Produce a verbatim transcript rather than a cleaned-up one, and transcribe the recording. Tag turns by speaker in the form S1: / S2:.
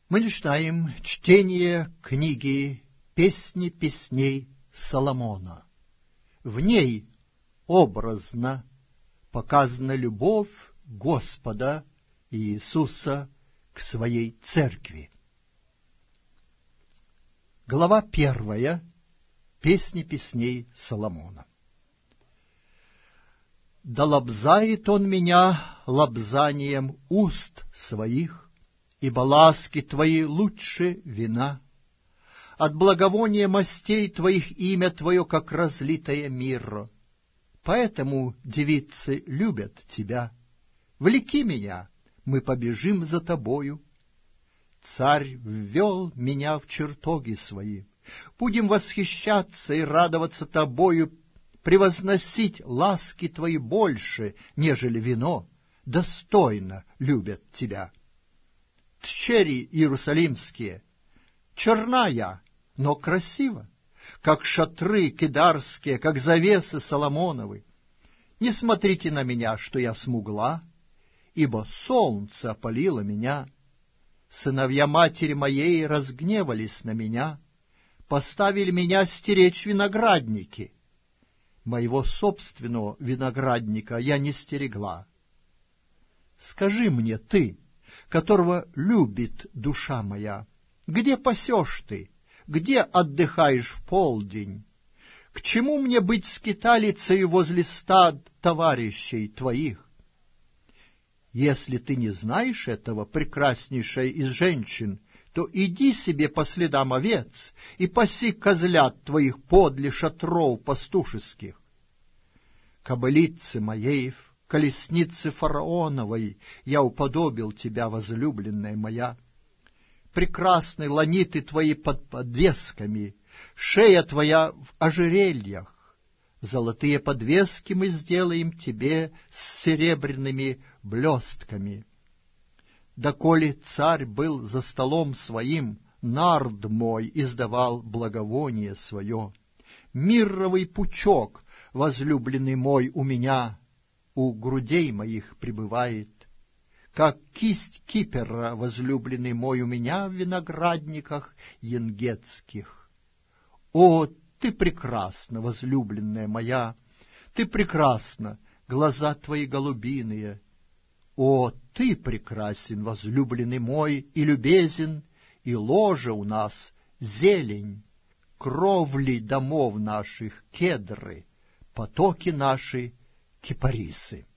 S1: Мы начинаем чтение книги «Песни песней Соломона». В ней образно показана любовь Господа Иисуса к своей церкви. Глава первая. Песни песней Соломона. «Да лобзает он меня лобзанием уст своих, ибо ласки твои лучше вина. От благовония мастей твоих имя твое, как разлитое мирро. Поэтому девицы любят тебя. Влеки меня, мы побежим за тобою. Царь ввел меня в чертоги свои. Будем восхищаться и радоваться тобою, превозносить ласки твои больше, нежели вино, достойно любят тебя. Тщери иерусалимские, черна я, но красива, как шатры кедарские, как завесы Соломоновы. Не смотрите на меня, что я смугла, ибо солнце опалило меня. Сыновья матери моей разгневались на меня, поставили меня стеречь виноградники. Моего собственного виноградника я не стерегла. Скажи мне ты, которого любит душа моя, где пасешь ты, где отдыхаешь в полдень? К чему мне быть скиталицей возле стад товарищей твоих? Если ты не знаешь этого, прекраснейшая из женщин, то иди себе по следам овец и паси козлят твоих подле шатров пастушеских. Кобылицы моей, колесницы фараоновой, я уподобил тебя, возлюбленная моя. Прекрасны ланиты твои под подвесками, шея твоя в ожерельях. Золотые подвески мы сделаем тебе с серебряными блестками. Доколе царь был за столом своим, нард мой издавал благовоние свое. Мирровый пучок, возлюбленный мой, у меня, у грудей моих пребывает. Как кисть кипера, возлюбленный мой, у меня в виноградниках енгетских. О, ты прекрасна, возлюбленная моя, ты прекрасна, глаза твои голубиные. О, ты прекрасен, возлюбленный мой, и любезен, и ложе у нас зелень, кровли домов наших кедры, потоки наши кипарисы.